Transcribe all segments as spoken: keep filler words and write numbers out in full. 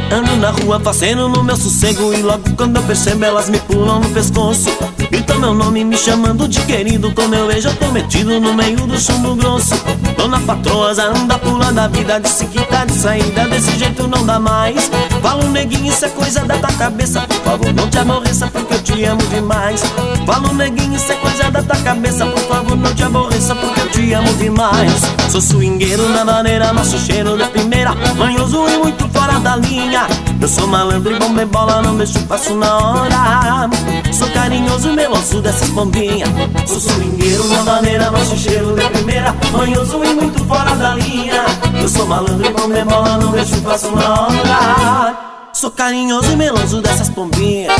Ando na rua fazendo no meu sossego e logo quando eu percebo elas me pulam no pescoço. Gritam meu nome me chamando de querido. Quando eu vejo eu tô metido no meio do chumbo grosso. Dona Patroa anda pulando a vida, disse que tá de saída, desse jeito não dá mais. Fala um neguinho, isso é coisa da tua cabeça, por favor não te aborreça porque eu te amo demais. Fala um neguinho, isso é coisa da tua cabeça, por favor não te aborreça porque eu te amo demais. Sou swingueiro na maneira, machucheiro de primeira, manhoso e muito fora da linha. Eu sou malandro e bom de bola, não deixo passo na hora. Sou carinhoso e meloso dessas bombinhas. Sou swingueiro na maneira, machucheiro de primeira, manhoso e muito fora da linha. Eu sou malandro e bom de bola, não deixo passo na hora. Sou carinhoso e meloso dessas pombinhas.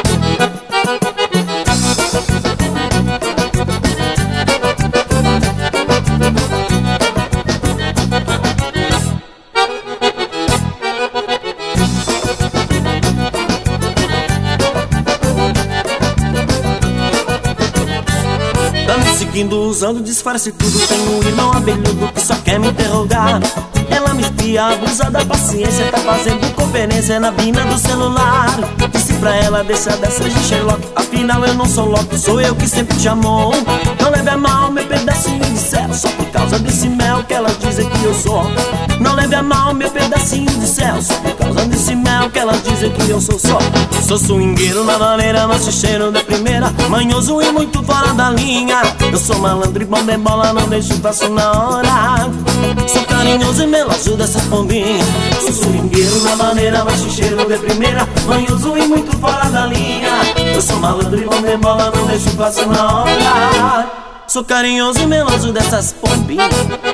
Tá me seguindo usando disfarce tudo. Tenho um irmão abelhudo que só quer me interrogar. Ela me espia, abusa da paciência, tá fazendo conferência na bina do celular. Disse pra ela, deixa dessa de Sherlock, afinal eu não sou Loki, sou eu que sempre te amou. Não leve a mal meu pedacinho de céu, só por causa desse mel que elas dizem que eu sou. Não leve a mal meu pedacinho de céu, só por causa desse mel que elas dizem que eu sou só. Sou swingueiro na maneira, machucheiro de primeira, manhoso e muito fora da linha. Eu sou malandro e bom de bola, não deixo passo na hora. Sou carinhoso e meloso dessas pombinhas. Sou swingueiro na maneira, machucheiro de primeira, manhoso e muito fora da linha. Eu sou malandro e bom de bola, não deixo passo na hora. Sou carinhoso e meloso dessas pombinhas.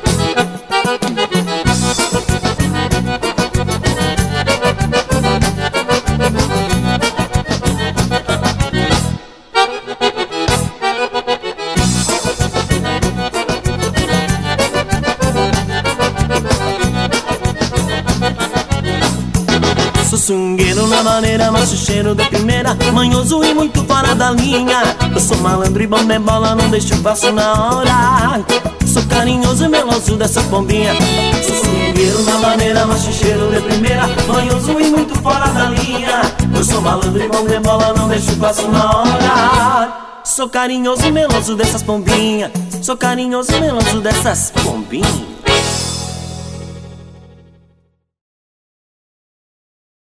Sou swingueiro na maneira, machucheiro de primeira, manhoso e muito fora da linha. Eu sou malandro e bom de bola, não deixo passo na hora. Sou carinhoso e meloso dessa pombinha. Sou swingueiro na maneira, machucheiro de primeira, manhoso e muito fora da linha. Eu sou malandro e bom de bola, não deixo passo na hora. Sou carinhoso e meloso dessas pombinhas. Sou carinhoso e meloso dessas pombinhas.